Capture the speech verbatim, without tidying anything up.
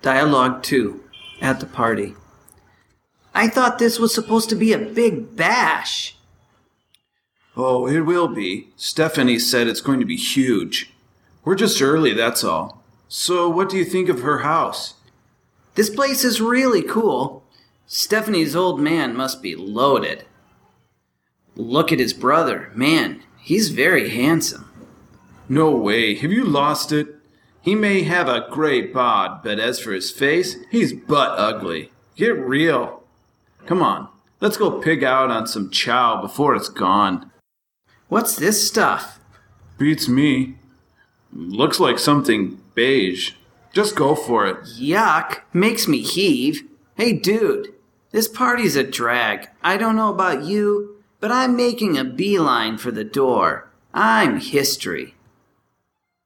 Dialogue two. At the party. I thought this was supposed to be a big bash. Oh, it will be. Stephanie said it's going to be huge. We're just early, that's all. So what do you think of her house? This place is really cool. Stephanie's old man must be loaded. Look at his brother. Man, he's very handsome. No way. Have you lost it? He may have a great bod, but as for his face, he's butt ugly. Get real. Come on, let's go pig out on some chow before it's gone. What's this stuff? Beats me. Looks like something beige. Just go for it. Yuck. Makes me heave. Hey, dude. This party's a drag. I don't know about you, but I'm making a beeline for the door. I'm history.